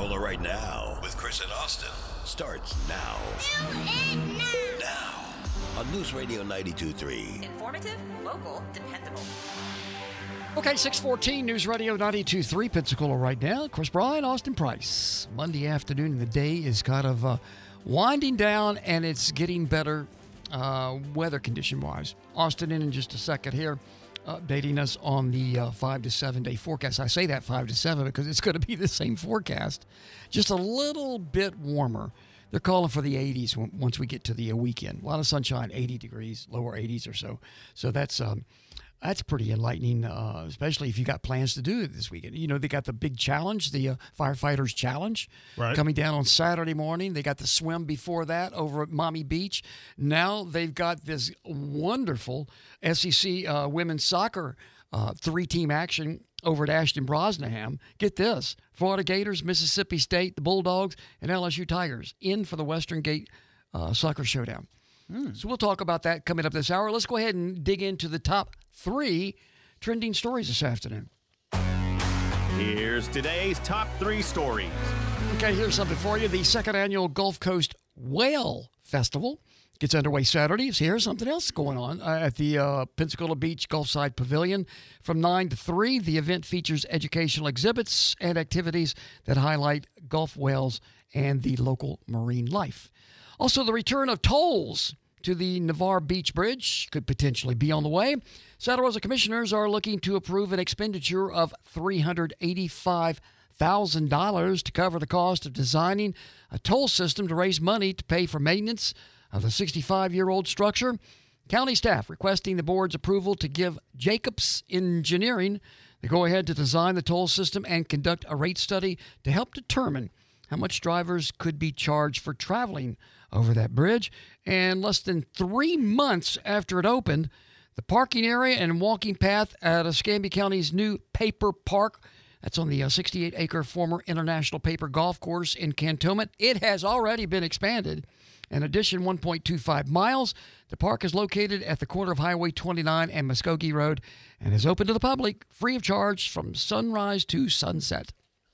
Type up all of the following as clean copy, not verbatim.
Pensacola Right Now with Chris and Austin starts now. Now. On News Radio 92.3. Informative, local, dependable. Okay, 614 News Radio 92.3 Pensacola Right Now. Chris Bryan, Austin Price. Monday afternoon, the day is kind of winding down, and it's getting better weather condition-wise. Austin in just a second here, updating us on the 5 to 7 day forecast. I say that 5 to 7 because it's going to be the same forecast, just a little bit warmer. They're calling for the 80s once we get to the weekend. A lot of sunshine, 80 degrees, lower 80s or so. So that's pretty enlightening, especially if you got plans to do it this weekend. You know, they got the big challenge, the Firefighters Challenge, coming down on Saturday morning. They got the swim before that over at Maumee Beach. Now they've got this wonderful SEC women's soccer three-team action over at Ashton Brosnahan. Get this, Florida Gators, Mississippi State, the Bulldogs, and LSU Tigers in for the Western Gate Soccer Showdown. So we'll talk about that coming up this hour. Let's go ahead and dig into the top 3 trending stories this afternoon. Here's today's top 3 stories. Okay, here's something for you. The second annual Gulf Coast Whale Festival gets underway Saturday. So here's something else going on at the Pensacola Beach Gulfside Pavilion. From 9 to 3, the event features educational exhibits and activities that highlight Gulf whales and the local marine life. Also, the return of tolls to the Navarre Beach Bridge could potentially be on the way. Santa Rosa commissioners are looking to approve an expenditure of $385,000 to cover the cost of designing a toll system to raise money to pay for maintenance of the 65-year-old structure. County staff requesting the board's approval to give Jacobs Engineering the go-ahead to design the toll system and conduct a rate study to help determine how much drivers could be charged for traveling over that bridge. And less than 3 months after it opened, the parking area and walking path at Escambia County's new Paper Park, that's on the 68-acre former International Paper Golf Course in Cantonment, it has already been expanded. In addition, 1.25 miles. The park is located at the corner of Highway 29 and Muskogee Road and is open to the public, free of charge from sunrise to sunset.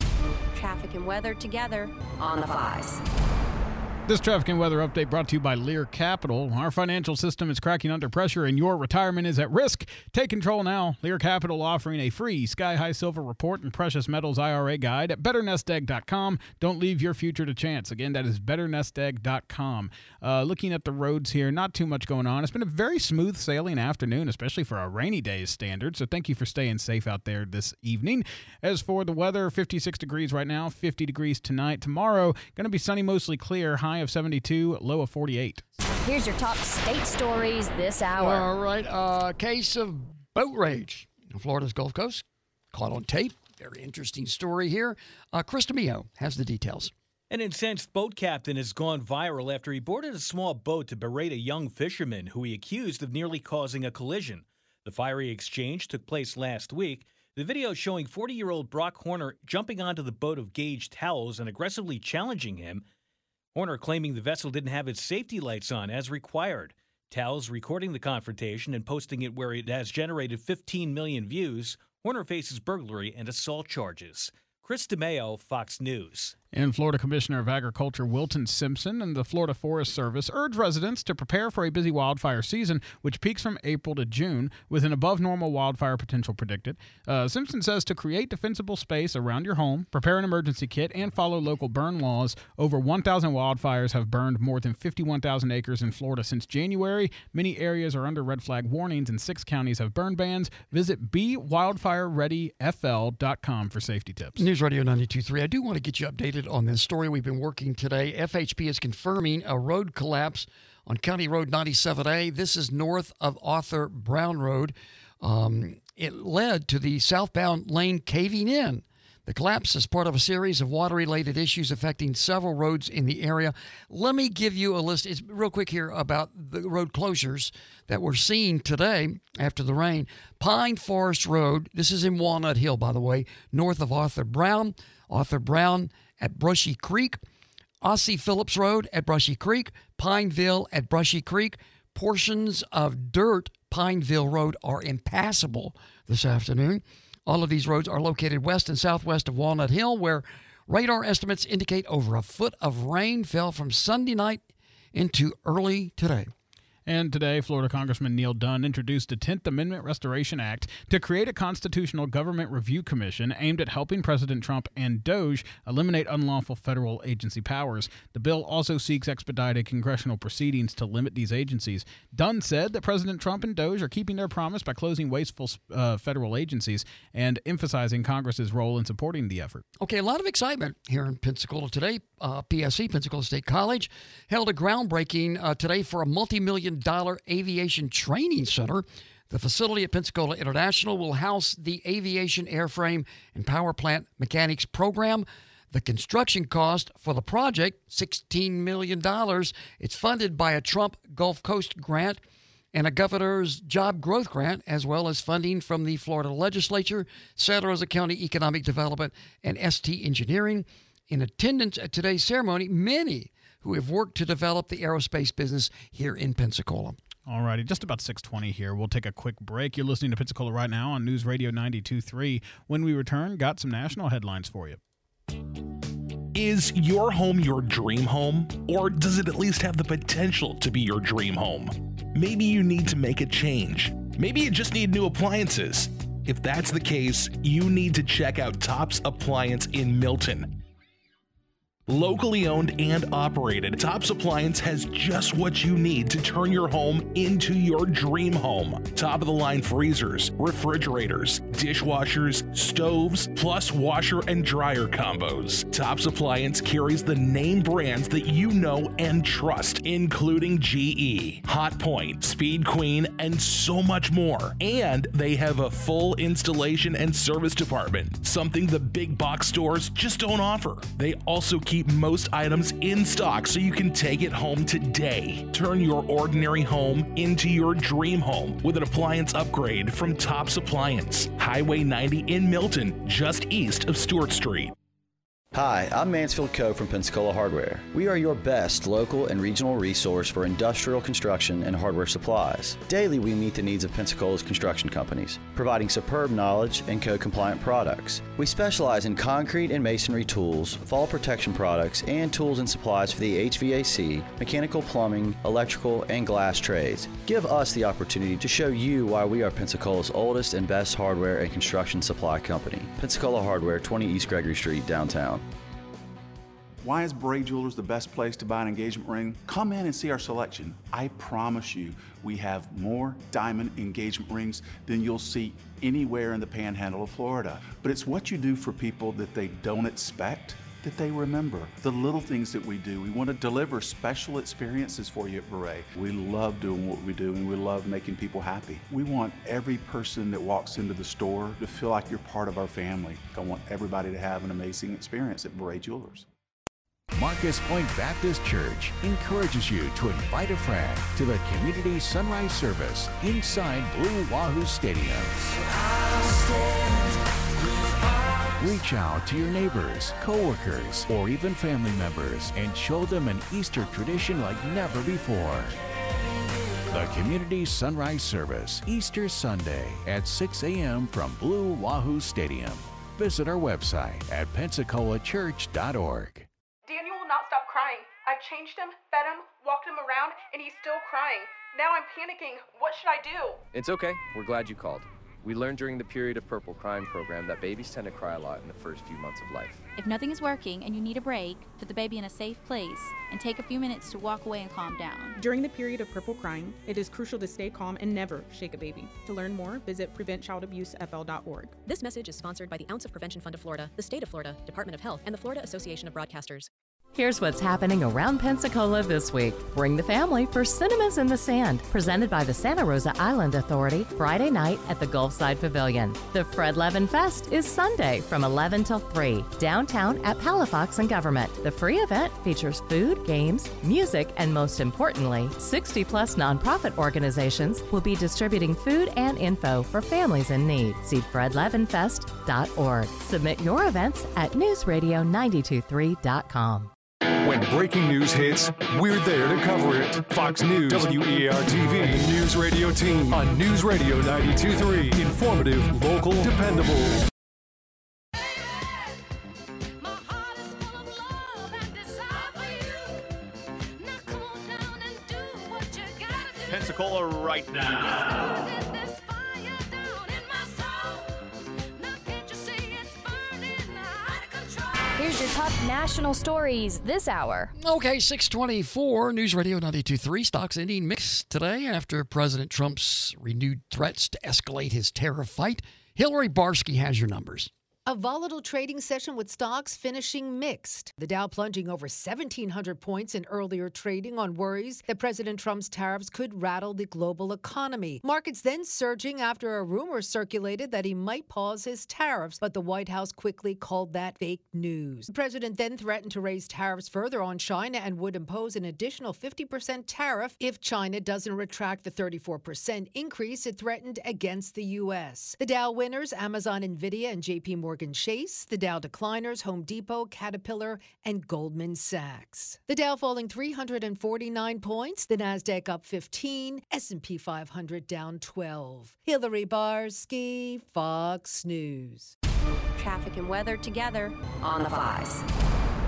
Traffic and weather together on the 5s. This traffic and weather update brought to you by Lear Capital. Our financial system is cracking under pressure and your retirement is at risk. Take control now. Lear Capital offering a free Sky High Silver Report and Precious Metals IRA guide at BetterNestEgg.com. Don't leave your future to chance. Again, that is BetterNestEgg.com. Looking at the roads here, not too much going on. It's been a very smooth sailing afternoon, especially for a rainy day's standard. So thank you for staying safe out there this evening. As for the weather, 56 degrees right now, 50 degrees tonight. Tomorrow, going to be sunny, mostly clear, high of 72, low of 48. Here's your top state stories this hour. All right, case of boat rage on Florida's Gulf Coast, caught on tape. Very interesting story here. Chris DeMio has the details. An incensed boat captain has gone viral after he boarded a small boat to berate a young fisherman who he accused of nearly causing a collision. The fiery exchange took place last week. The video showing 40-year-old Brock Horner jumping onto the boat of Gage Towels and aggressively challenging him. Horner claiming the vessel didn't have its safety lights on as required. Towles recording the confrontation and posting it where it has generated 15 million views. Horner faces burglary and assault charges. Chris DeMeo, Fox News. And Florida Commissioner of Agriculture Wilton Simpson and the Florida Forest Service urge residents to prepare for a busy wildfire season, which peaks from April to June, with an above-normal wildfire potential predicted. Simpson says to create defensible space around your home, prepare an emergency kit, and follow local burn laws. Over 1,000 wildfires have burned more than 51,000 acres in Florida since January. Many areas are under red flag warnings, and 6 counties have burn bans. Visit BeWildfireReadyFL.com for safety tips. News Radio 92.3. I do want to get you updated on this story we've been working today. FHP is confirming a road collapse on County Road 97A. This is north of Arthur Brown Road. It led to the southbound lane caving in. The collapse is part of a series of water-related issues affecting several roads in the area. Let me give you a list. It's real quick here about the road closures that we're seeing today after the rain. Pine Forest Road, this is in Walnut Hill, by the way, north of Arthur Brown at Brushy Creek, Ossie Phillips Road at Brushy Creek, Pineville at Brushy Creek. Portions of dirt Pineville Road are impassable this afternoon. All of these roads are located west and southwest of Walnut Hill, where Radar estimates indicate over a foot of rain fell from Sunday night into early today. And today, Florida Congressman Neil Dunn introduced the 10th Amendment Restoration Act to create a constitutional government review commission aimed at helping President Trump and DOJ eliminate unlawful federal agency powers. The bill also seeks expedited congressional proceedings to limit these agencies. Dunn said that President Trump and DOJ are keeping their promise by closing wasteful federal agencies and emphasizing Congress's role in supporting the effort. Okay, a lot of excitement here in Pensacola today. PSC, Pensacola State College, held a groundbreaking today for a multi-million-dollar aviation training center. The facility at Pensacola International will house the Aviation Airframe and Power Plant Mechanics program. The construction cost for the project, $16 million. It's funded by a Trump Gulf Coast grant and a governor's job growth grant, as well as funding from the Florida legislature, Santa Rosa County Economic Development, and ST Engineering. In attendance at today's ceremony, many who have worked to develop the aerospace business here in Pensacola. All righty, just about 6:20 here. We'll take a quick break. You're listening to Pensacola Right Now on News Radio 92.3. When we return, got some national headlines for you. Is your home your dream home? Or does it at least have the potential to be your dream home? Maybe you need to make a change. Maybe you just need new appliances. If that's the case, you need to check out Tops Appliance in Milton. Locally owned and operated, Tops Appliance has just what you need to turn your home into your dream home. Top-of-the-line freezers, refrigerators, dishwashers, stoves, plus washer and dryer combos. Tops Appliance carries the name brands that you know and trust, including GE, Hotpoint, Speed Queen, and so much more. And they have a full installation and service department, something the big box stores just don't offer. They also keep most items in stock so you can take it home today. Turn your ordinary home into your dream home with an appliance upgrade from Tops Appliance. Highway 90 in Milton, just east of Stewart Street. Hi, I'm Mansfield Coe from Pensacola Hardware. We are your best local and regional resource for industrial construction and hardware supplies. Daily, we meet the needs of Pensacola's construction companies, providing superb knowledge and code-compliant products. We specialize in concrete and masonry tools, fall protection products, and tools and supplies for the HVAC, mechanical, plumbing, electrical, and glass trades. Give us the opportunity to show you why we are Pensacola's oldest and best hardware and construction supply company. Pensacola Hardware, 20 East Gregory Street, downtown. Why is Bray Jewelers the best place to buy an engagement ring? Come in and see our selection. I promise you, we have more diamond engagement rings than you'll see anywhere in the panhandle of Florida. But it's what you do for people that they don't expect that they remember. The little things that we do. We want to deliver special experiences for you at Beret. We love doing what we do, and we love making people happy. We want every person that walks into the store to feel like you're part of our family. I want everybody to have an amazing experience at Beret Jewelers. Marcus Point Baptist Church encourages you to invite a friend to the Community Sunrise Service inside Blue Wahoo Stadium. Reach out to your neighbors, co-workers, or even family members and show them an Easter tradition like never before. The Community Sunrise Service, Easter Sunday at 6 a.m. from Blue Wahoo Stadium. Visit our website at pensacolachurch.org. Daniel will not stop crying. I've changed him, fed him, walked him around, and he's still crying. Now I'm panicking. What should I do? It's okay. We're glad you called. We learned during the Period of Purple Crying program that babies tend to cry a lot in the first few months of life. If nothing is working and you need a break, put the baby in a safe place and take a few minutes to walk away and calm down. During the period of purple crying, it is crucial to stay calm and never shake a baby. To learn more, visit preventchildabusefl.org. This message is sponsored by the Ounce of Prevention Fund of Florida, the State of Florida, Department of Health, and the Florida Association of Broadcasters. Here's what's happening around Pensacola this week. Bring the family for Cinemas in the Sand, presented by the Santa Rosa Island Authority, Friday night at the Gulfside Pavilion. The Fred Levin Fest is Sunday from 11 till 3, downtown at Palafox and Government. The free event features food, games, music, and most importantly, 60-plus nonprofit organizations will be distributing food and info for families in need. See fredlevinfest.org. Submit your events at newsradio923.com. When breaking news hits, we're there to cover it. Fox News, WEAR-TV, and the News Radio team on News Radio 92.3. Informative, local, dependable. Pensacola right now. Here's your top national stories this hour. Okay, 624, News Radio 92.3. Stocks ending mixed today after President Trump's renewed threats to escalate his tariff fight. Hillary Barsky has your numbers. A volatile trading session with stocks finishing mixed. The Dow plunging over 1,700 points in earlier trading on worries that President Trump's tariffs could rattle the global economy. Markets then surging after a rumor circulated that he might pause his tariffs, but the White House quickly called that fake news. The president then threatened to raise tariffs further on China and would impose an additional 50% tariff if China doesn't retract the 34% increase it threatened against the U.S. The Dow winners, Amazon, Nvidia, and J.P. Morgan Chase. The Dow decliners, Home Depot, Caterpillar, and Goldman Sachs. The Dow falling 349 points, the Nasdaq up 15, S&P 500 down 12. Hillary Barsky, Fox News. Traffic and weather together on the 5s.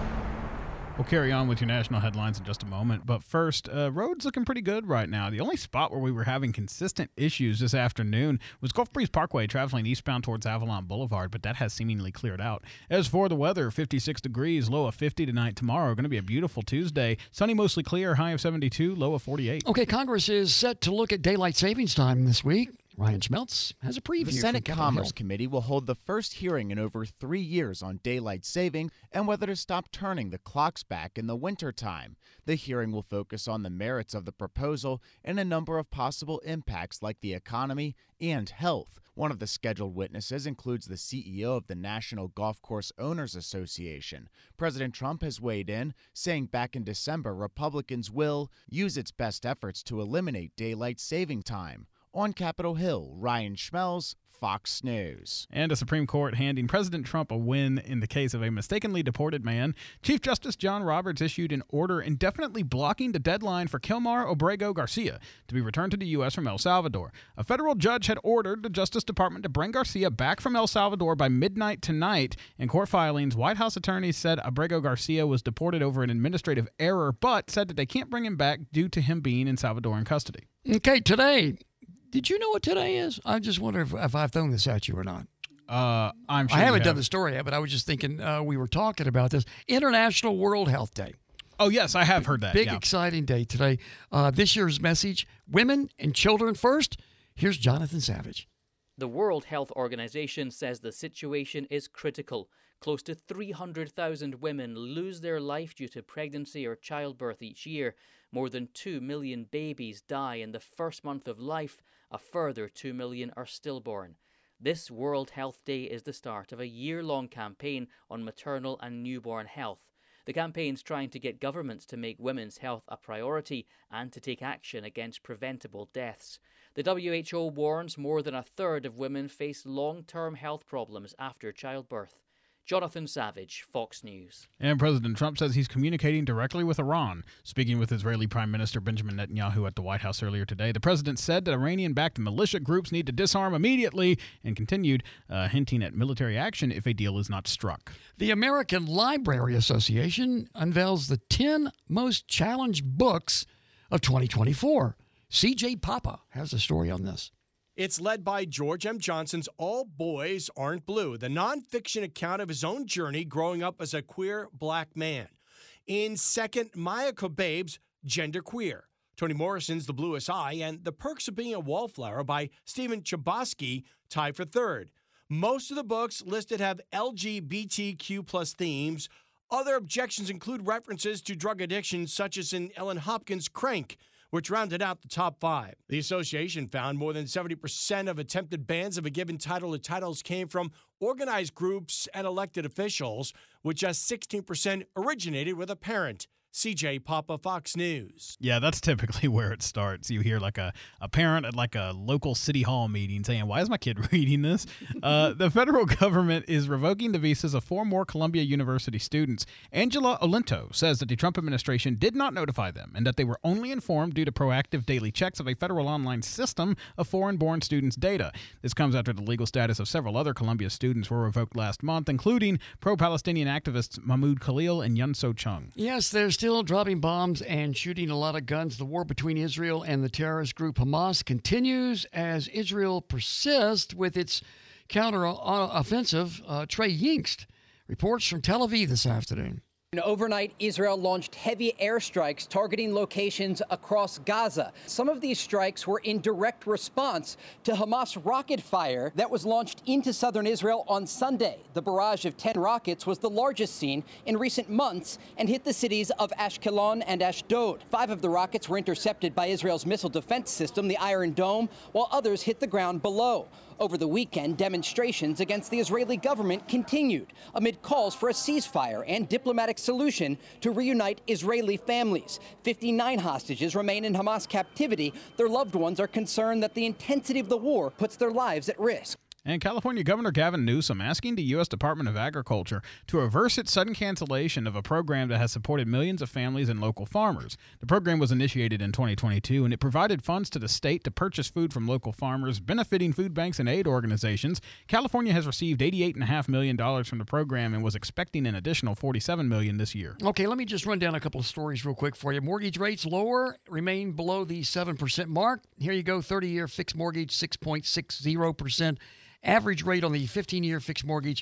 We'll carry on with your national headlines in just a moment. But first, roads looking pretty good right now. The only spot where we were having consistent issues this afternoon was Gulf Breeze Parkway traveling eastbound towards Avalon Boulevard, but that has seemingly cleared out. As for the weather, 56 degrees, low of 50 tonight, tomorrow. Going to be a beautiful Tuesday. Sunny, mostly clear, high of 72, low of 48. Okay, Congress is set to look at daylight savings time this week. Ryan Schmeltz has a preview. The Senate Commerce Committee will hold the first hearing in over 3 years on daylight saving and whether to stop turning the clocks back in the wintertime. The hearing will focus on the merits of the proposal and a number of possible impacts like the economy and health. One of the scheduled witnesses includes the CEO of the National Golf Course Owners Association. President Trump has weighed in, saying back in December Republicans will use its best efforts to eliminate daylight saving time. On Capitol Hill, Ryan Schmelz, Fox News. And a Supreme Court handing President Trump a win in the case of a mistakenly deported man. Chief Justice John Roberts issued an order indefinitely blocking the deadline for Kilmar Obrego Garcia to be returned to the U.S. from El Salvador. A federal judge had ordered the Justice Department to bring Garcia back from El Salvador by midnight tonight. In court filings, White House attorneys said Obrego Garcia was deported over an administrative error, but said that they can't bring him back due to him being in Salvadoran custody. Okay, today. Did you know what today is? I just wonder if I've thrown this at you or not. I'm sure I haven't done the story yet, but I was just thinking we were talking about this. International World Health Day. Oh, yes, I have heard that. Big, exciting day today. This year's message, women and children first. Here's Jonathan Savage. The World Health Organization says the situation is critical. Close to 300,000 women lose their life due to pregnancy or childbirth each year. More than 2 million babies die in the first month of life. A further 2 million are stillborn. This World Health Day is the start of a year-long campaign on maternal and newborn health. The campaign's trying to get governments to make women's health a priority and to take action against preventable deaths. The WHO warns more than a third of women face long-term health problems after childbirth. Jonathan Savage, Fox News. And President Trump says he's communicating directly with Iran. Speaking with Israeli Prime Minister Benjamin Netanyahu at the White House earlier today, the president said that Iranian-backed militia groups need to disarm immediately and continued hinting at military action if a deal is not struck. The American Library Association unveils the 10 most challenged books of 2024. C.J. Papa has a story on this. It's led by George M. Johnson's All Boys Aren't Blue, the nonfiction account of his own journey growing up as a queer black man. In second, Maya Kobabe's Genderqueer, Toni Morrison's The Bluest Eye, and The Perks of Being a Wallflower by Stephen Chbosky tied for third. Most of the books listed have LGBTQ plus themes. Other objections include references to drug addiction, such as in Ellen Hopkins' Crank, which rounded out the top 5. The association found more than 70% of attempted bans of a given title or titles came from organized groups and elected officials, with just 16% originated with a parent. C.J. Papa, Fox News. Yeah, that's typically where it starts. You hear like a parent at like a local city hall meeting saying, why is my kid reading this? The federal government is revoking the visas of 4 more Columbia University students. Angela Olento says that the Trump administration did not notify them and that they were only informed due to proactive daily checks of a federal online system of foreign-born students' data. This comes after the legal status of several other Columbia students were revoked last month, including pro-Palestinian activists Mahmoud Khalil and Yun So Chung. Yes, there's still still dropping bombs and shooting a lot of guns. The war between Israel and the terrorist group Hamas continues as Israel persists with its counter-offensive. Trey Yingst reports from Tel Aviv this afternoon. Overnight, Israel launched heavy airstrikes targeting locations across Gaza. Some of these strikes were in direct response to Hamas rocket fire that was launched into southern Israel on Sunday. The barrage of 10 rockets was the largest seen in recent months and hit the cities of Ashkelon and Ashdod. 5 of the rockets were intercepted by Israel's missile defense system, the Iron Dome, while others hit the ground below. Over the weekend, demonstrations against the Israeli government continued amid calls for a ceasefire and diplomatic solution to reunite Israeli families. 59 hostages remain in Hamas captivity. Their loved ones are concerned that the intensity of the war puts their lives at risk. And California Governor Gavin Newsom asking the U.S. Department of Agriculture to reverse its sudden cancellation of a program that has supported millions of families and local farmers. The program was initiated in 2022, and it provided funds to the state to purchase food from local farmers, benefiting food banks and aid organizations. California has received $88.5 million from the program and was expecting an additional $47 million this year. Okay, let me just run down a couple of stories real quick for you. Mortgage rates lower, remain below the 7% mark. Here you go, 30-year fixed mortgage, 6.60%. Average rate on the 15-year fixed mortgage,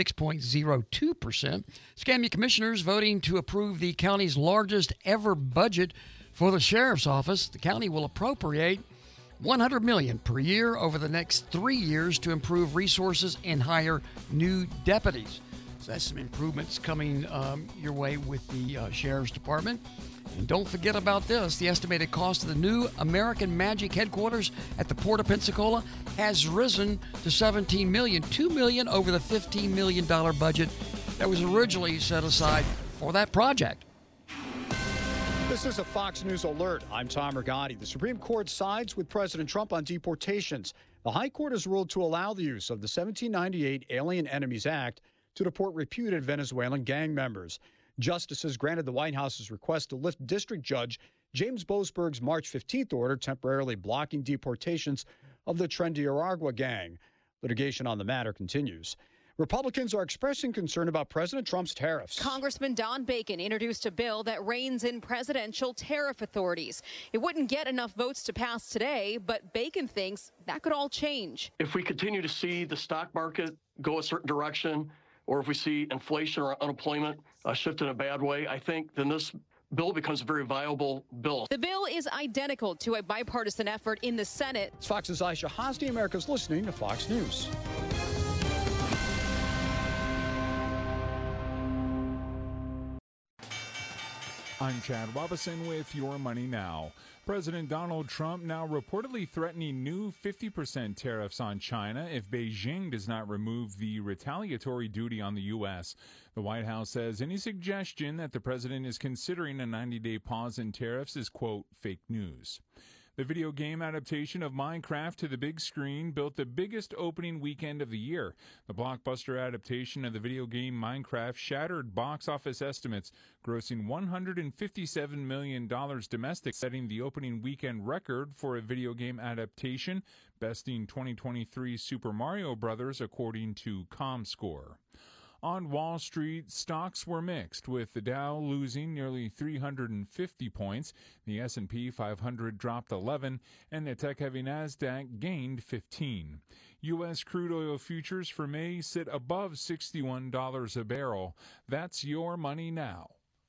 6.02%. Escambia commissioners voting to approve the county's largest ever budget for the sheriff's office. The county will appropriate $100 million per year over the next 3 years to improve resources and hire new deputies. So that's some improvements coming your way with the sheriff's department. And don't forget about this. The estimated cost of the new American Magic headquarters at the Port of Pensacola has risen to $17 million, $2 million over the $15 million budget that was originally set aside for that project. This is a Fox News alert. I'm Tom Rigotti. The Supreme Court sides with President Trump on deportations. The High Court has ruled to allow the use of the 1798 Alien Enemies Act to deport reputed Venezuelan gang members. Justices granted the White House's request to lift District Judge James Boasberg's March 15th order temporarily blocking deportations of the Tren-de-Aragua gang. Litigation on the matter continues. Republicans are expressing concern about President Trump's tariffs. Congressman Don Bacon introduced a bill that reins in presidential tariff authorities. It wouldn't get enough votes to pass today, but Bacon thinks that could all change. If we continue to see the stock market go a certain direction, or if we see inflation or unemployment shift in a bad way, I think then this bill becomes a very viable bill. The bill is identical to a bipartisan effort in the Senate. It's Fox's Aisha Hasni. America's listening to Fox News. I'm Chad Robison with Your Money Now. President Donald Trump now reportedly threatening new 50% tariffs on China if Beijing does not remove the retaliatory duty on the U.S. The White House says any suggestion that the president is considering a 90-day pause in tariffs is, quote, fake news. The video game adaptation of Minecraft to the big screen built the biggest opening weekend of the year. The blockbuster adaptation of the video game Minecraft shattered box office estimates, grossing $157 million domestic, setting the opening weekend record for a video game adaptation, besting 2023 Super Mario Bros. According to ComScore. On Wall Street, stocks were mixed, with the Dow losing nearly 350 points. The S&P 500 dropped 11, and the tech-heavy Nasdaq gained 15. U.S. crude oil futures for May sit above $61 a barrel. That's Your Money Now.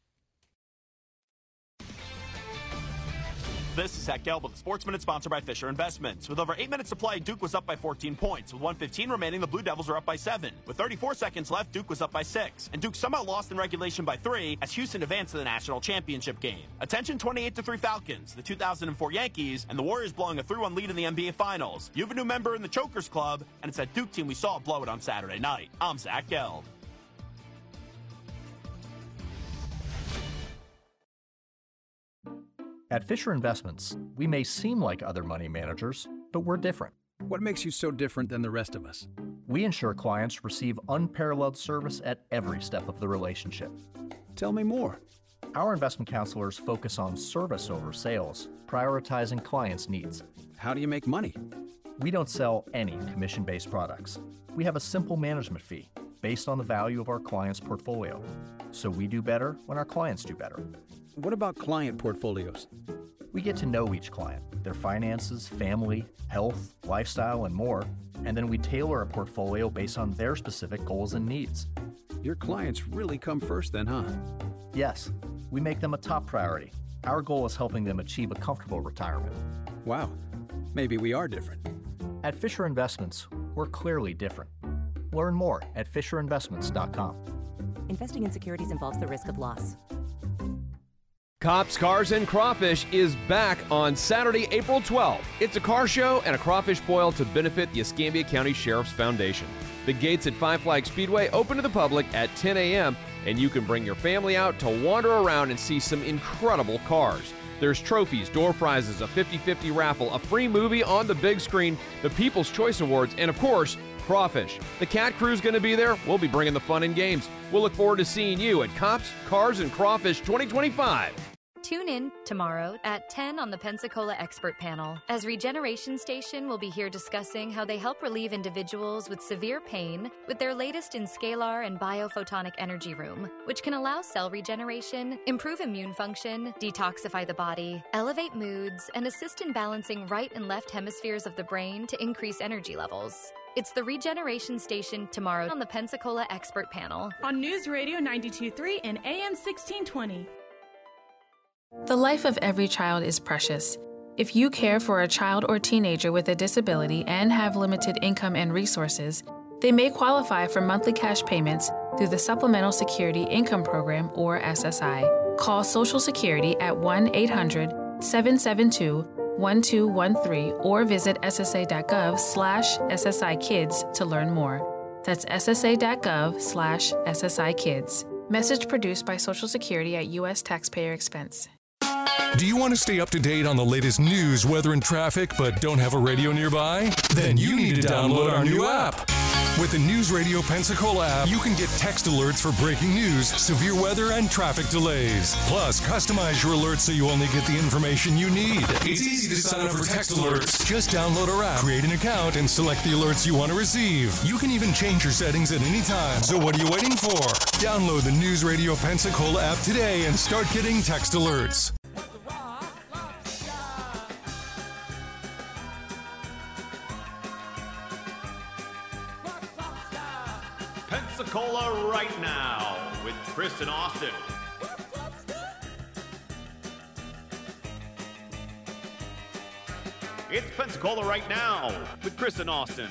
This is Zach Gelb with the Sports Minute, sponsored by Fisher Investments. With over 8 minutes to play, Duke was up by 14 points. With 1:15 remaining, the Blue Devils are up by 7. With 34 seconds left, Duke was up by 6. And Duke somehow lost in regulation by 3 as Houston advanced to the national championship game. Attention 28-3 Falcons, the 2004 Yankees, and the Warriors blowing a 3-1 lead in the NBA Finals. You have a new member in the Chokers Club, and it's that Duke team we saw blow it on Saturday night. I'm Zach Gelb. At Fisher Investments, we may seem like other money managers, but we're different. What makes you so different than the rest of us? We ensure clients receive unparalleled service at every step of the relationship. Tell me more. Our investment counselors focus on service over sales, prioritizing clients' needs. How do you make money? We don't sell any commission-based products. We have a simple management fee based on the value of our clients' portfolio. So we do better when our clients do better. what about client portfolios? We get to know each client, their finances, family, health, lifestyle, and more, and then we tailor a portfolio based on their specific goals and needs. Your clients really come first then, huh? Yes, we make them a top priority. Our goal is helping them achieve a comfortable retirement. Wow, maybe we are different. At Fisher Investments, we're clearly different. Learn more at FisherInvestments.com. Investing in securities involves the risk of loss. Cops, Cars, and Crawfish is back on Saturday, April 12th. It's a car show and a crawfish boil to benefit the Escambia County Sheriff's Foundation. The gates at Five Flag Speedway open to the public at 10 a.m., and you can bring your family out to wander around and see some incredible cars. There's trophies, door prizes, a 50-50 raffle, a free movie on the big screen, the People's Choice Awards, and of course, crawfish. The Cat Crew's going to be there. We'll be bringing the fun and games. We'll look forward to seeing you at Cops, Cars, and Crawfish 2025. Tune in tomorrow at 10 on the Pensacola Expert Panel, as Regeneration Station will be here discussing how they help relieve individuals with severe pain with their latest in scalar and biophotonic energy room, which can allow cell regeneration, improve immune function, detoxify the body, elevate moods, and assist in balancing right and left hemispheres of the brain to increase energy levels. It's the Regeneration Station tomorrow on the Pensacola Expert Panel. On News Radio 92.3 and AM 1620. The life of every child is precious. If you care for a child or teenager with a disability and have limited income and resources, they may qualify for monthly cash payments through the Supplemental Security Income Program, or SSI. Call Social Security at 1-800-772-1213 or visit ssa.gov/SSI-Kids to learn more. That's ssa.gov/SSI-Kids. Message produced by Social Security at U.S. taxpayer expense. Do you want to stay up to date on the latest news, weather, and traffic, but don't have a radio nearby? Then you need to download our new app. With the News Radio Pensacola app, you can get text alerts for breaking news, severe weather, and traffic delays. Plus, customize your alerts so you only get the information you need. It's easy to sign up for text alerts. Just download our app, create an account, and select the alerts you want to receive. You can even change your settings at any time. So what are you waiting for? Download the News Radio Pensacola app today and start getting text alerts. Pensacola right now with Chris and Austin. It's Pensacola right now with Chris and Austin.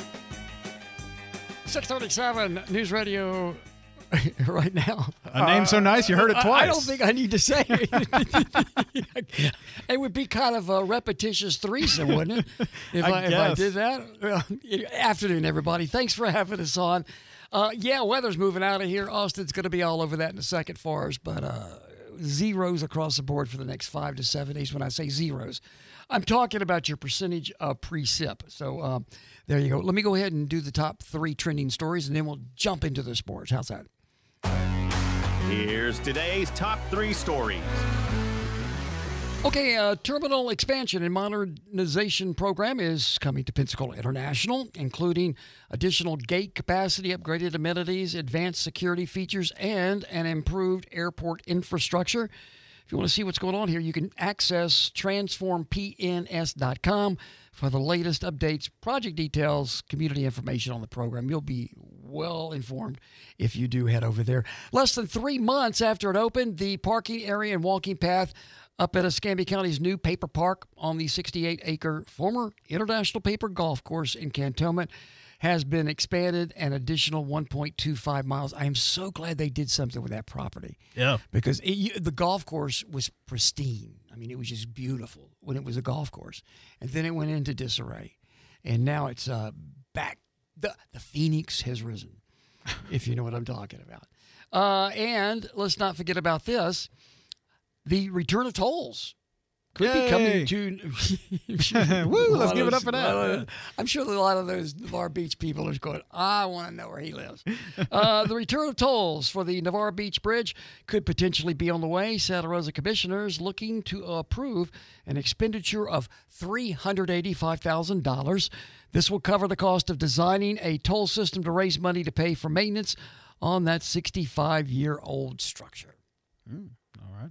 637 News Radio right now. A name so nice you heard it twice. I don't think I need to say it. It would be kind of a repetitious threesome, wouldn't it? If I did that. Afternoon, everybody. Thanks for having us on. Weather's moving out of here. Austin's going to be all over that in a second for us, but zeros across the board for the next 5 to 7 days. When I say zeros, I'm talking about your percentage of precip. So there you go. Let me go ahead and do the top 3 trending stories, and then we'll jump into the sports. How's that? Here's today's top 3 stories. Okay, terminal expansion and modernization program is coming to Pensacola International, including additional gate capacity, upgraded amenities, advanced security features, and an improved airport infrastructure. If you want to see what's going on here, you can access transformpns.com for the latest updates, project details, community information on the program. You'll be well informed if you do head over there. Less than 3 months after it opened, the parking area and walking path up at Escambia County's new paper park on the 68-acre former International Paper Golf Course in Cantonment has been expanded an additional 1.25 miles. I am so glad they did something with that property. Yeah. Because the golf course was pristine. I mean, it was just beautiful when it was a golf course. And then it went into disarray. And now it's back. The phoenix has risen, if you know what I'm talking about. And let's not forget about this. The return of tolls could be coming to. Woo! Let's give it up for that. I'm sure a lot of those Navarre Beach people are going, I want to know where he lives. The return of tolls for the Navarre Beach Bridge could potentially be on the way. Santa Rosa commissioners looking to approve an expenditure of $385,000. This will cover the cost of designing a toll system to raise money to pay for maintenance on that 65-year-old structure. All righty.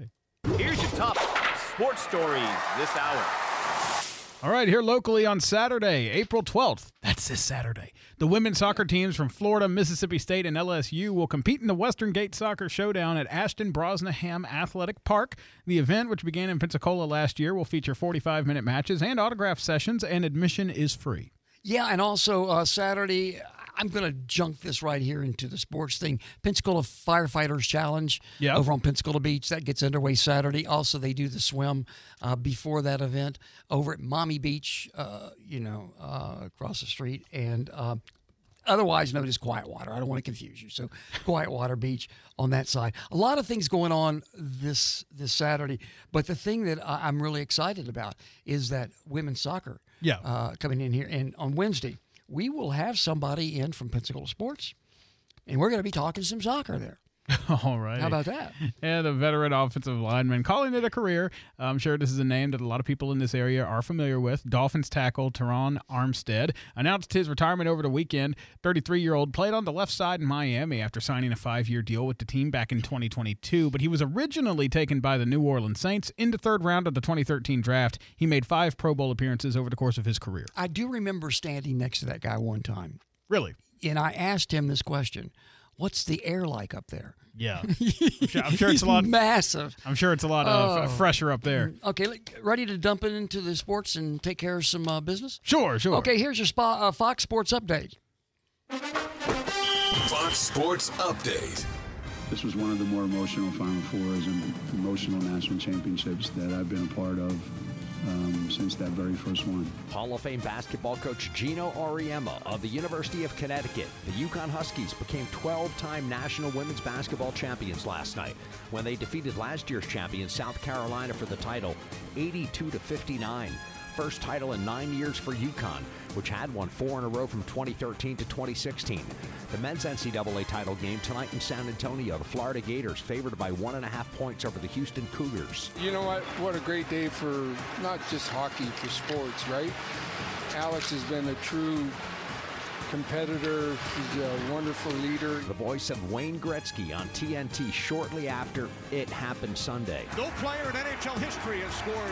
Here's your top sports stories this hour. All right, here locally on Saturday, April 12th. That's this Saturday. The women's soccer teams from Florida, Mississippi State, and LSU will compete in the Western Gate Soccer Showdown at Ashton Brosnahan Athletic Park. The event, which began in Pensacola last year, will feature 45-minute matches and autograph sessions, and admission is free. Yeah, and also Saturday, I'm going to junk this right here into the sports thing. Pensacola Firefighters Challenge over on Pensacola Beach. That gets underway Saturday. Also, they do the swim before that event over at Mommy Beach, across the street. And otherwise known as Quiet Water. I don't want to confuse you. So Quiet Water Beach on that side. A lot of things going on this Saturday. But the thing that I'm really excited about is that women's soccer coming in here. And on Wednesday, we will have somebody in from Pensacola Sports, and we're going to be talking some soccer there. All right. How about that? And a veteran offensive lineman calling it a career. I'm sure this is a name that a lot of people in this area are familiar with. Dolphins tackle Teron Armstead announced his retirement over the weekend. 33-year-old played on the left side in Miami after signing a 5-year deal with the team back in 2022, but he was originally taken by the New Orleans Saints in the third round of the 2013 draft. He made 5 Pro Bowl appearances over the course of his career. I do remember standing next to that guy one time. Really? And I asked him this question. What's the air like up there? Yeah. I'm sure it's a lot massive. I'm sure it's a lot fresher up there. Okay, ready to dump it into the sports and take care of some business? Sure. Okay, here's your Fox Sports Update. Fox Sports Update. This was one of the more emotional Final Fours and emotional national championships that I've been a part of since that very first one. Hall of Fame basketball coach Gino Auriemma of the University of Connecticut. The UConn Huskies became 12-time national women's basketball champions last night when they defeated last year's champion South Carolina for the title 82-59. First title in 9 years for UConn, which had won 4 in a row from 2013 to 2016. The men's NCAA title game tonight in San Antonio. The Florida Gators favored by 1.5 points over the Houston Cougars. You know what? What a great day for not just hockey, for sports, right? Alex has been a true competitor. He's a wonderful leader. The voice of Wayne Gretzky on TNT shortly after it happened Sunday. No player in NHL history has scored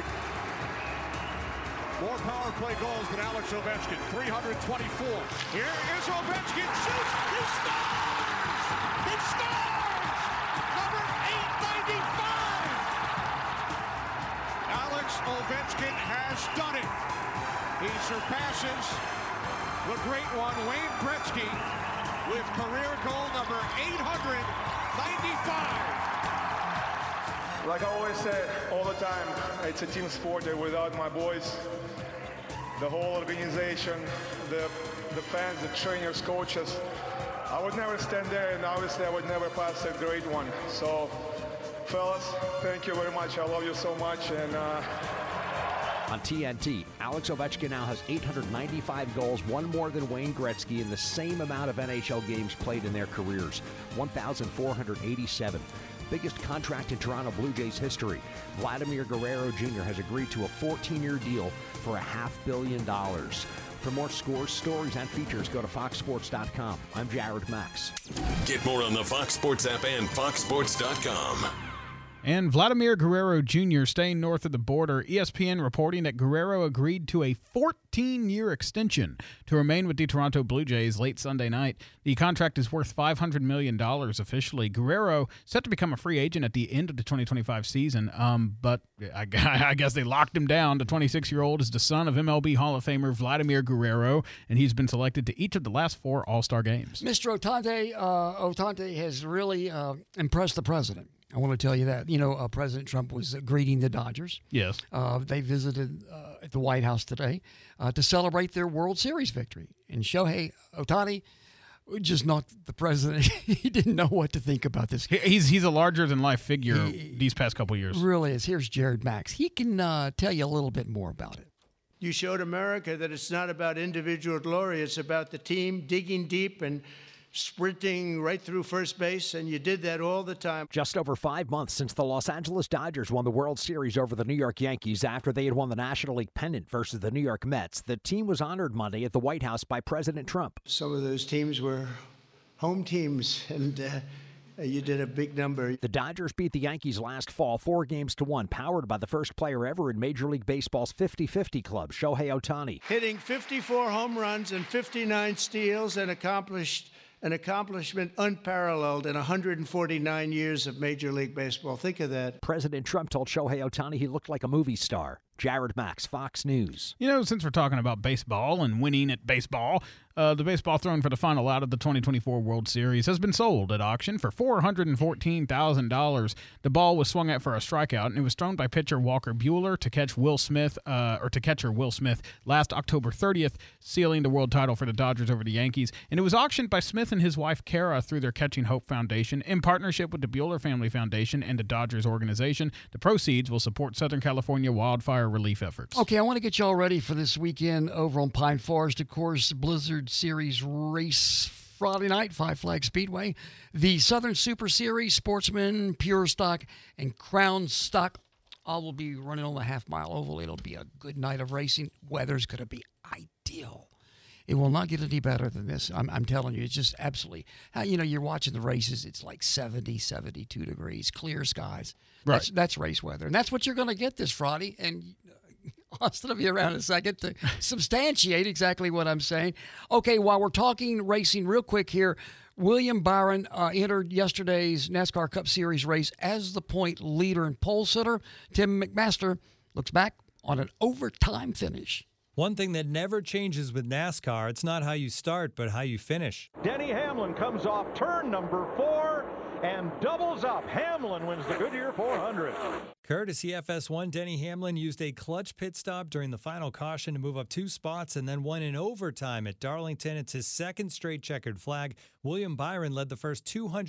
more power play goals than Alex Ovechkin, 324. Here is Ovechkin, shoots, he scores! He scores! Number 895! Alex Ovechkin has done it. He surpasses the great one, Wayne Gretzky, with career goal number 895. Like I always say all the time, it's a team sport, and without my boys, the whole organization, the fans, the trainers, coaches, I would never stand there, and obviously I would never pass a great one. So, fellas, thank you very much. I love you so much. And on TNT, Alex Ovechkin now has 895 goals, one more than Wayne Gretzky in the same amount of NHL games played in their careers, 1,487. Biggest contract in Toronto Blue Jays history. Vladimir Guerrero Jr. has agreed to a 14-year deal for $500 million. For more scores, stories, and features, go to foxsports.com. I'm Jared Max. Get more on the Fox Sports app and foxsports.com. And Vladimir Guerrero Jr. staying north of the border. ESPN reporting that Guerrero agreed to a 14-year extension to remain with the Toronto Blue Jays late Sunday night. The contract is worth $500 million officially. Guerrero set to become a free agent at the end of the 2025 season, but I guess they locked him down. The 26-year-old is the son of MLB Hall of Famer Vladimir Guerrero, and he's been selected to each of the last 4 All-Star games. Mr. Otante has really impressed the president. I want to tell you that. You know, President Trump was greeting the Dodgers. Yes. They visited at the White House today to celebrate their World Series victory. And Shohei Ohtani, just not the president. He didn't know what to think about this. He's a larger-than-life figure these past couple years. Really is. Here's Jared Max. He can tell you a little bit more about it. You showed America that it's not about individual glory. It's about the team digging deep and sprinting right through first base, and you did that all the time. Just over 5 months since the Los Angeles Dodgers won the World Series over the New York Yankees after they had won the National League pennant versus the New York Mets, the team was honored Monday at the White House by President Trump. Some of those teams were home teams, and you did a big number. The Dodgers beat the Yankees last fall 4-1, powered by the first player ever in Major League Baseball's 50-50 club, Shohei Ohtani. Hitting 54 home runs and 59 steals, and accomplished an accomplishment unparalleled in 149 years of Major League Baseball. Think of that. President Trump told Shohei Ohtani he looked like a movie star. Jared Max, Fox News. You know, since we're talking about baseball and winning at baseball, the baseball thrown for the final out of the 2024 World Series has been sold at auction for $414,000. The ball was swung at for a strikeout, and it was thrown by pitcher Walker Buehler to catcher Will Smith last October 30th, sealing the world title for the Dodgers over the Yankees. And it was auctioned by Smith and his wife Kara through their Catching Hope Foundation in partnership with the Buehler Family Foundation and the Dodgers organization. The proceeds will support Southern California wildfire relief efforts. Okay, I want to get y'all ready for this weekend over on Pine Forest. Of course, Blizzard Series race Friday night, Five Flags Speedway. The Southern Super Series, Sportsman, Pure Stock, and Crown Stock all will be running on the half-mile oval. It'll be a good night of racing. Weather's going to be ideal. It will not get any better than this. I'm telling you, it's just absolutely. You're watching the races. It's like 70, 72 degrees, clear skies. Right. That's race weather. And that's what you're going to get this Friday. And Austin will be around in a second to substantiate exactly what I'm saying. Okay, while we're talking racing real quick here, William Byron entered yesterday's NASCAR Cup Series race as the point leader and pole sitter. Tim McMaster looks back on an overtime finish. One thing that never changes with NASCAR, it's not how you start, but how you finish. Denny Hamlin comes off turn number 4 and doubles up. Hamlin wins the Goodyear 400. Courtesy FS1, Denny Hamlin used a clutch pit stop during the final caution to move up 2 spots and then won in overtime at Darlington. It's his second straight checkered flag. William Byron led the first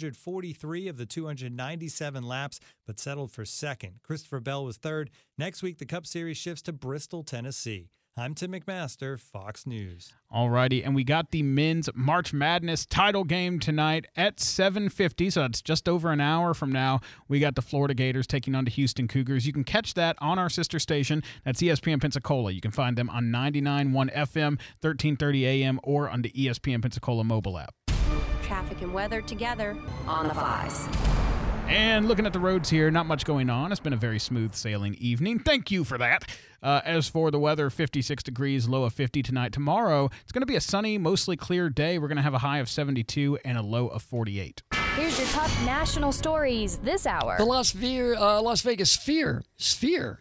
243 of the 297 laps, but settled for second. Christopher Bell was third. Next week, the Cup Series shifts to Bristol, Tennessee. I'm Tim McMaster, Fox News. All righty, and we got the men's March Madness title game tonight at 7:50, so that's just over an hour from now. We got the Florida Gators taking on the Houston Cougars. You can catch that on our sister station. That's ESPN Pensacola. You can find them on 99.1 FM, 1330 AM, or on the ESPN Pensacola mobile app. Traffic and weather together on the 5s. And looking at the roads here, not much going on. It's been a very smooth sailing evening. Thank you for that. As for the weather, 56 degrees, low of 50 tonight. Tomorrow, it's going to be a sunny, mostly clear day. We're going to have a high of 72 and a low of 48. Here's your top national stories this hour. The Las Vegas Sphere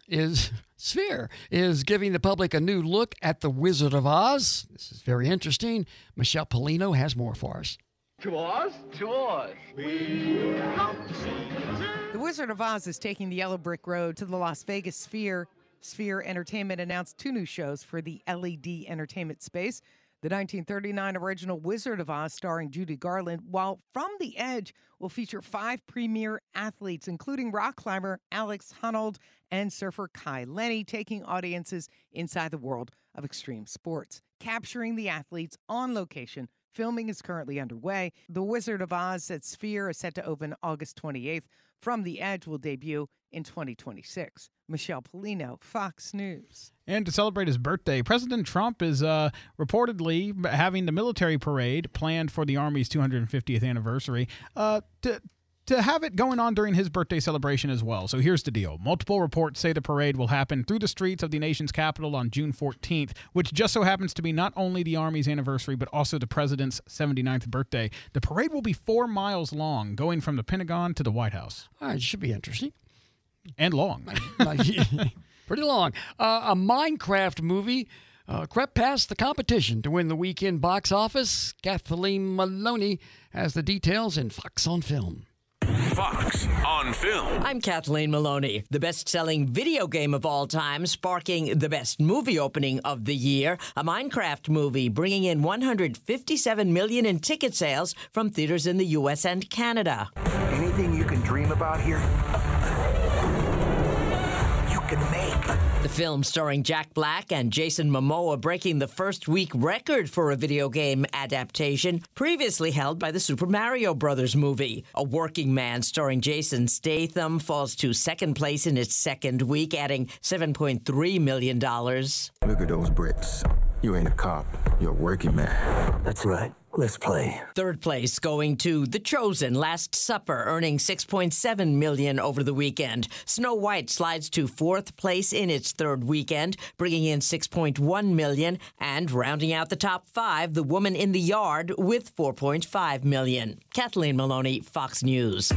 is giving the public a new look at The Wizard of Oz. This is very interesting. Michelle Polino has more for us. To Oz? To Oz. The Wizard of Oz is taking the yellow brick road to the Las Vegas Sphere. Sphere Entertainment announced 2 new shows for the LED entertainment space. The 1939 original Wizard of Oz starring Judy Garland, while From the Edge will feature 5 premier athletes, including rock climber Alex Honnold and surfer Kai Lenny, taking audiences inside the world of extreme sports, capturing the athletes on location. Filming is currently underway. The Wizard of Oz at Sphere is set to open August 28th. From the Edge will debut in 2026. Michelle Polino, Fox News. And to celebrate his birthday, President Trump is reportedly having the military parade planned for the Army's 250th anniversary to have it going on during his birthday celebration as well. So here's the deal. Multiple reports say the parade will happen through the streets of the nation's capital on June 14th, which just so happens to be not only the Army's anniversary, but also the president's 79th birthday. The parade will be 4 miles long, going from the Pentagon to the White House. All right, it should be interesting. And long. Pretty long. A Minecraft movie crept past the competition to win the weekend box office. Kathleen Maloney has the details in Fox on Film. Fox on Film. I'm Kathleen Maloney. The best-selling video game of all time, sparking the best movie opening of the year. A Minecraft movie bringing in $157 million in ticket sales from theaters in the U.S. and Canada. Anything you can dream about here, you can make. The film starring Jack Black and Jason Momoa breaking the first-week record for a video game adaptation previously held by the Super Mario Brothers movie. A Working Man starring Jason Statham falls to second place in its second week, adding $7.3 million. Look at those bricks. You ain't a cop. You're a working man. That's right. Let's play. Third place going to The Chosen, Last Supper, earning $6.7 million over the weekend. Snow White slides to fourth place in its third weekend, bringing in $6.1 million. And rounding out the top 5, The Woman in the Yard with $4.5 million. Kathleen Maloney, Fox News.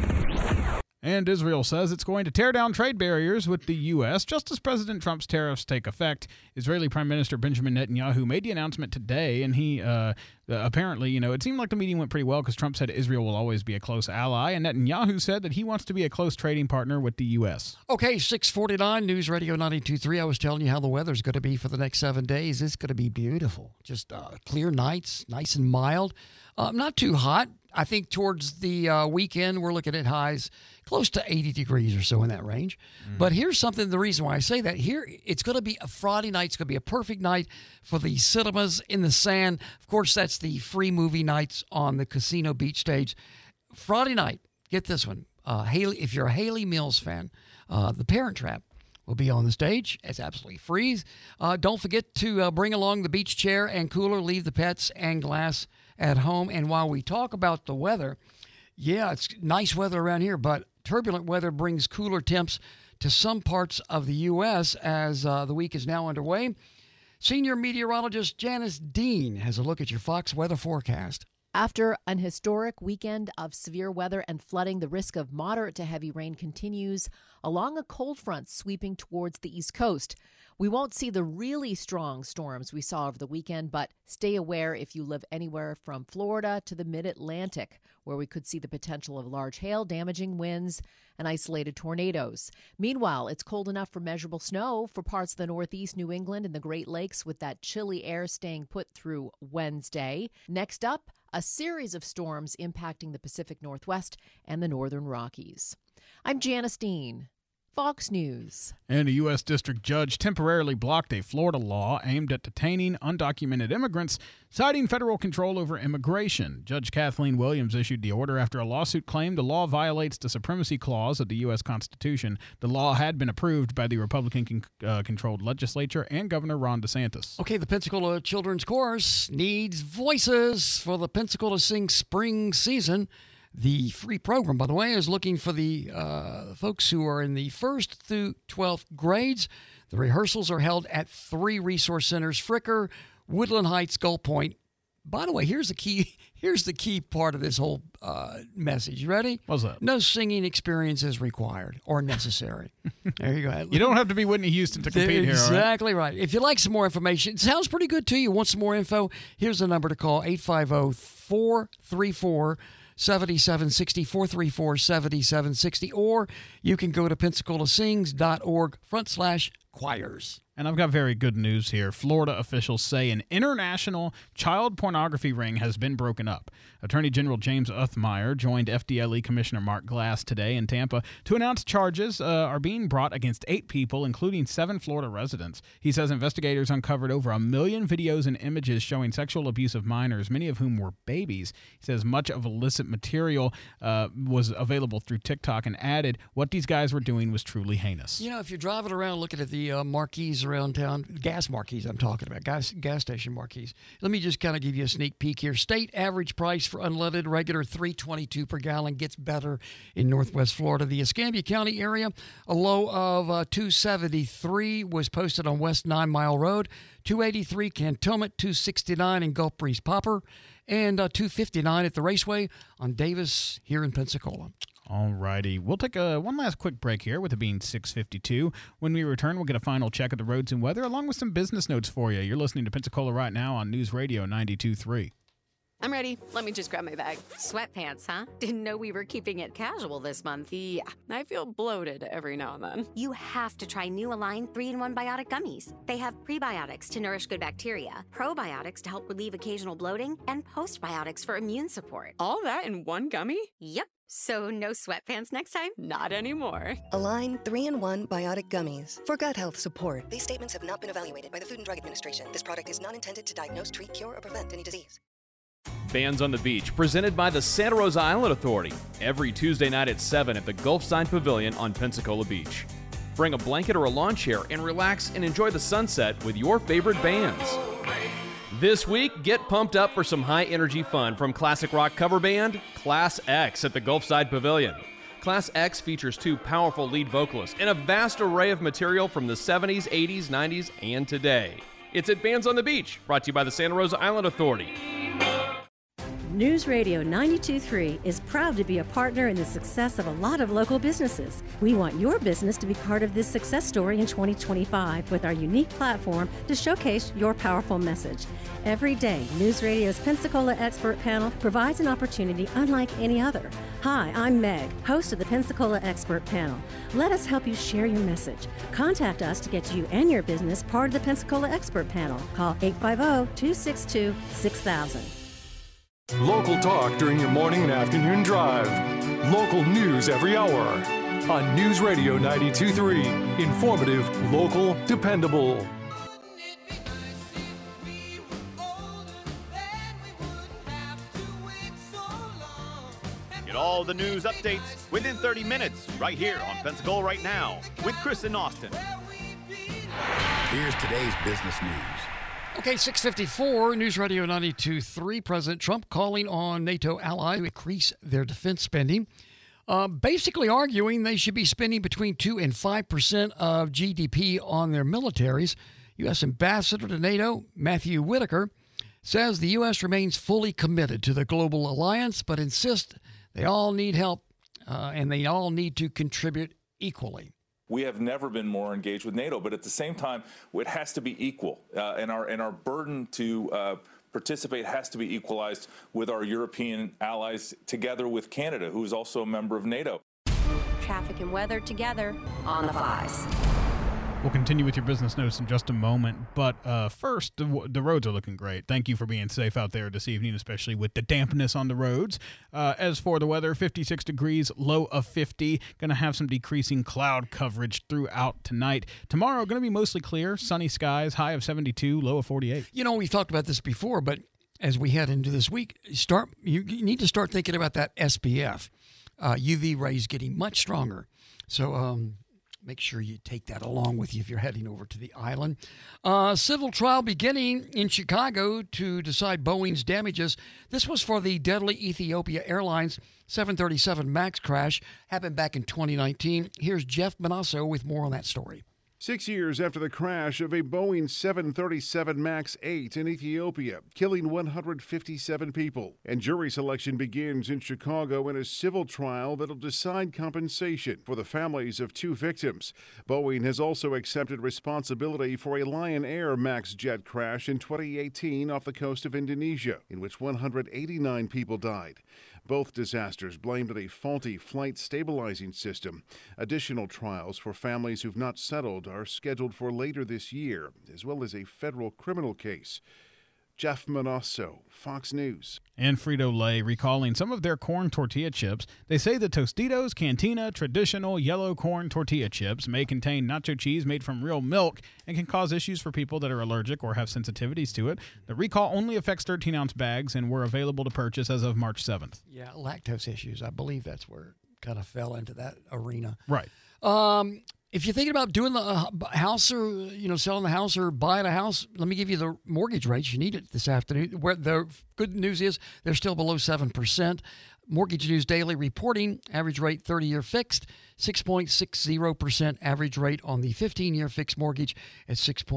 And Israel says it's going to tear down trade barriers with the U.S. just as President Trump's tariffs take effect. Israeli Prime Minister Benjamin Netanyahu made the announcement today, and he apparently, it seemed like the meeting went pretty well because Trump said Israel will always be a close ally, and Netanyahu said that he wants to be a close trading partner with the U.S. Okay, 6:49, News Radio 92.3. I was telling you how the weather's going to be for the next 7 days. It's going to be beautiful. Just clear nights, nice and mild. Not too hot. I think towards the weekend, we're looking at highs close to 80 degrees or so in that range. But here's something, the reason why I say that. Here, it's going to be a Friday night. It's going to be a perfect night for the cinemas in the sand. Of course, that's the free movie nights on the Casino Beach stage. Friday night, get this one. If you're a Haley Mills fan, The Parent Trap will be on the stage. It's absolutely free. Don't forget to bring along the beach chair and cooler. Leave the pets and glass at home. And while we talk about the weather, yeah, it's nice weather around here, but turbulent weather brings cooler temps to some parts of the U.S. as the week is now underway. Senior meteorologist Janice Dean has a look at your Fox weather forecast. After an historic weekend of severe weather and flooding, the risk of moderate to heavy rain continues along a cold front sweeping towards the East Coast. We won't see the really strong storms we saw over the weekend, but stay aware if you live anywhere from Florida to the mid-Atlantic, where we could see the potential of large hail, damaging winds, and isolated tornadoes. Meanwhile, it's cold enough for measurable snow for parts of the Northeast, New England, and the Great Lakes, with that chilly air staying put through Wednesday. Next up, a series of storms impacting the Pacific Northwest and the Northern Rockies. I'm Janice Dean, Fox News. And a U.S. district judge temporarily blocked a Florida law aimed at detaining undocumented immigrants, citing federal control over immigration. Judge Kathleen Williams issued the order after a lawsuit claimed the law violates the Supremacy Clause of the U.S. Constitution. The law had been approved by the Republican-controlled legislature and Governor Ron DeSantis. Okay, the Pensacola Children's Chorus needs voices for the Pensacola Sing spring season. The free program, by the way, is looking for the folks who are in the 1st through 12th grades. The rehearsals are held at 3 resource centers: Fricker, Woodland Heights, Gull Point. By the way, here's the key part of this whole message. You ready? What's that? No singing experience is required or necessary. There you go. You don't have to be Whitney Houston to compete here. Exactly right. If you'd like some more information, it sounds pretty good to you. Want some more info? Here's the number to call: 850-434-7760, 434-7760, or you can go to PensacolaSings.org/choirs. And I've got very good news here. Florida officials say an international child pornography ring has been broken up. Attorney General James Uthmeier joined FDLE Commissioner Mark Glass today in Tampa to announce charges are being brought against 8 people, including 7 Florida residents. He says investigators uncovered over 1 million videos and images showing sexual abuse of minors, many of whom were babies. He says much of illicit material was available through TikTok, and added what these guys were doing was truly heinous. You know, if you're driving around looking at the marquees around town, gas marquees I'm talking about, gas station marquees. Let me just kind of give you a sneak peek here. State average price for unleaded regular $3.22 per gallon. Gets better in Northwest Florida. The Escambia County area, a low of $2.73 was posted on West 9 Mile Road, $2.83 Cantonment, $2.69 in Gulf Breeze Popper, and $2.59 at the Raceway on Davis here in Pensacola. All righty. We'll take one last quick break here with it being 6:52. When we return, we'll get a final check of the roads and weather along with some business notes for you. You're listening to Pensacola Right Now on News Radio 92.3. I'm ready. Let me just grab my bag. Sweatpants, huh? Didn't know we were keeping it casual this month. Yeah, I feel bloated every now and then. You have to try new Align 3-in-1 Biotic Gummies. They have prebiotics to nourish good bacteria, probiotics to help relieve occasional bloating, and postbiotics for immune support. All that in one gummy? Yep. So no sweatpants next time? Not anymore. Align 3-in-1 Biotic Gummies for gut health support. These statements have not been evaluated by the Food and Drug Administration. This product is not intended to diagnose, treat, cure, or prevent any disease. Bands on the Beach, presented by the Santa Rosa Island Authority, every Tuesday night at 7 at the Gulfside Pavilion on Pensacola Beach. Bring a blanket or a lawn chair and relax and enjoy the sunset with your favorite bands. This week, get pumped up for some high-energy fun from classic rock cover band Class X at the Gulfside Pavilion. Class X features 2 powerful lead vocalists and a vast array of material from the 70s, 80s, 90s, and today. It's at Bands on the Beach, brought to you by the Santa Rosa Island Authority. News Radio 92.3 is proud to be a partner in the success of a lot of local businesses. We want your business to be part of this success story in 2025 with our unique platform to showcase your powerful message. Every day, News Radio's Pensacola Expert Panel provides an opportunity unlike any other. Hi, I'm Meg, host of the Pensacola Expert Panel. Let us help you share your message. Contact us to get you and your business part of the Pensacola Expert Panel. Call 850-262-6000. Local talk during your morning and afternoon drive. Local news every hour. On News Radio 92.3. Informative, local, dependable. Get all the news updates within 30 minutes right here on Pensacola Right Now with Chris and Austin. Here's today's business news. Okay, 6:54, News Radio 92.3. President Trump calling on NATO allies to increase their defense spending, basically arguing they should be spending between 2 and 5% of GDP on their militaries. U.S. Ambassador to NATO, Matthew Whitaker, says the U.S. remains fully committed to the global alliance, but insists they all need help and they all need to contribute equally. We have never been more engaged with NATO, but at the same time, it has to be equal, and our burden to participate has to be equalized with our European allies, together with Canada, who is also a member of NATO. Traffic and weather together on the 5s. We'll continue with your business notes in just a moment, but first, the roads are looking great. Thank you for being safe out there this evening, especially with the dampness on the roads. As for the weather, 56 degrees, low of 50. Going to have some decreasing cloud coverage throughout tonight. Tomorrow, going to be mostly clear, sunny skies, high of 72, low of 48. You know, we've talked about this before, but as we head into this week, you need to start thinking about that SPF. UV rays getting much stronger. So, make sure you take that along with you if you're heading over to the island. Civil trial beginning in Chicago to decide Boeing's damages. This was for the deadly Ethiopia Airlines 737 MAX crash. Happened back in 2019. Here's Jeff Manasso with more on that story. 6 years after the crash of a Boeing 737 MAX 8 in Ethiopia, killing 157 people. And jury selection begins in Chicago in a civil trial that'll decide compensation for the families of 2 victims. Boeing has also accepted responsibility for a Lion Air MAX jet crash in 2018 off the coast of Indonesia, in which 189 people died. Both disasters blamed on a faulty flight stabilizing system. Additional trials for families who've not settled are scheduled for later this year, as well as a federal criminal case. Jeff Manasso, Fox News. And Frito-Lay recalling some of their corn tortilla chips. They say the Tostitos Cantina traditional yellow corn tortilla chips may contain nacho cheese made from real milk and can cause issues for people that are allergic or have sensitivities to it. The recall only affects 13-ounce bags and were available to purchase as of March 7th. Yeah, lactose issues. I believe that's where it kind of fell into that arena. Right. If you're thinking about doing the house or, selling the house or buying a house, let me give you the mortgage rates. You need it this afternoon. Where the good news is they're still below 7%. Mortgage News Daily reporting average rate 30-year fixed, 6.60%. Average rate on the 15-year fixed mortgage at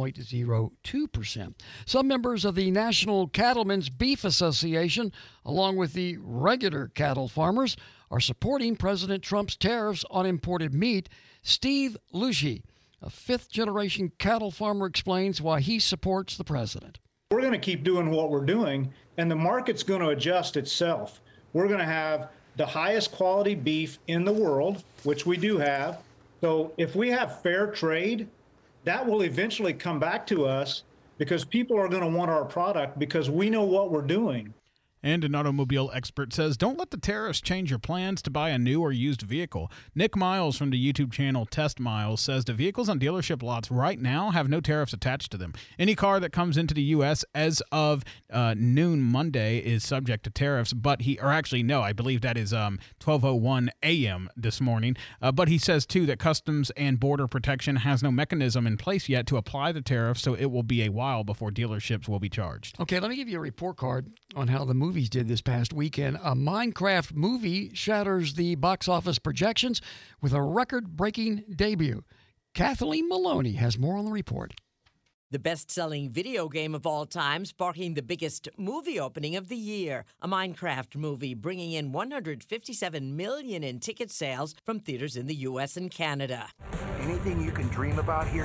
6.02%. Some members of the National Cattlemen's Beef Association, along with the regular cattle farmers, are supporting President Trump's tariffs on imported meat. Steve Lucci, a fifth-generation cattle farmer, explains why he supports the president. We're going to keep doing what we're doing, and the market's going to adjust itself. We're going to have the highest quality beef in the world, which we do have. So if we have fair trade, that will eventually come back to us because people are going to want our product because we know what we're doing. And an automobile expert says, don't let the tariffs change your plans to buy a new or used vehicle. Nick Miles from the YouTube channel Test Miles says the vehicles on dealership lots right now have no tariffs attached to them. Any car that comes into the U.S. as of noon Monday is subject to tariffs, I believe that is 12:01 a.m. this morning. But he says, too, that Customs and Border Protection has no mechanism in place yet to apply the tariffs, so it will be a while before dealerships will be charged. Okay, let me give you a report card on how the movies did this past weekend. A Minecraft movie shatters the box office projections with a record-breaking debut. Kathleen Maloney has more on the report. The best-selling video game of all time, sparking the biggest movie opening of the year. A Minecraft movie bringing in $157 million in ticket sales from theaters in the U.S. and Canada. Anything you can dream about here,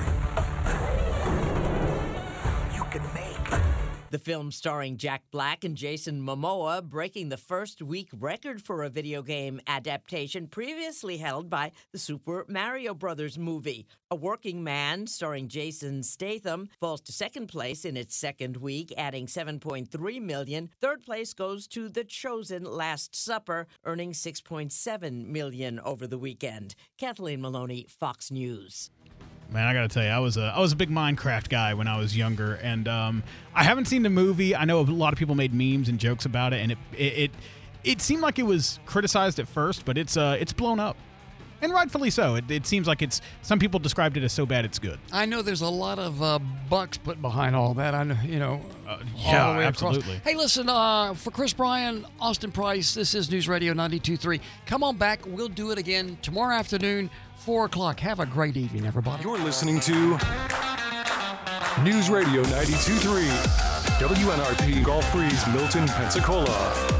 you can make. The film starring Jack Black and Jason Momoa breaking the first-week record for a video game adaptation previously held by the Super Mario Brothers movie. A Working Man starring Jason Statham falls to second place in its second week, adding $7.3 million. Third place goes to The Chosen Last Supper, earning $6.7 million over the weekend. Kathleen Maloney, Fox News. Man, I gotta tell you, I was a big Minecraft guy when I was younger, and I haven't seen the movie. I know a lot of people made memes and jokes about it, and it seemed like it was criticized at first, but it's blown up, and rightfully so. It seems like some people described it as so bad it's good. I know there's a lot of bucks put behind all that. I know, yeah, all the way absolutely. Across. Hey, listen, for Chris Bryan, Austin Price, this is News Radio 92.3. Come on back. We'll do it again tomorrow afternoon, 4 o'clock. Have a great evening, everybody. You're listening to News Radio 92.3, WNRP Gulf Breeze, Milton, Pensacola.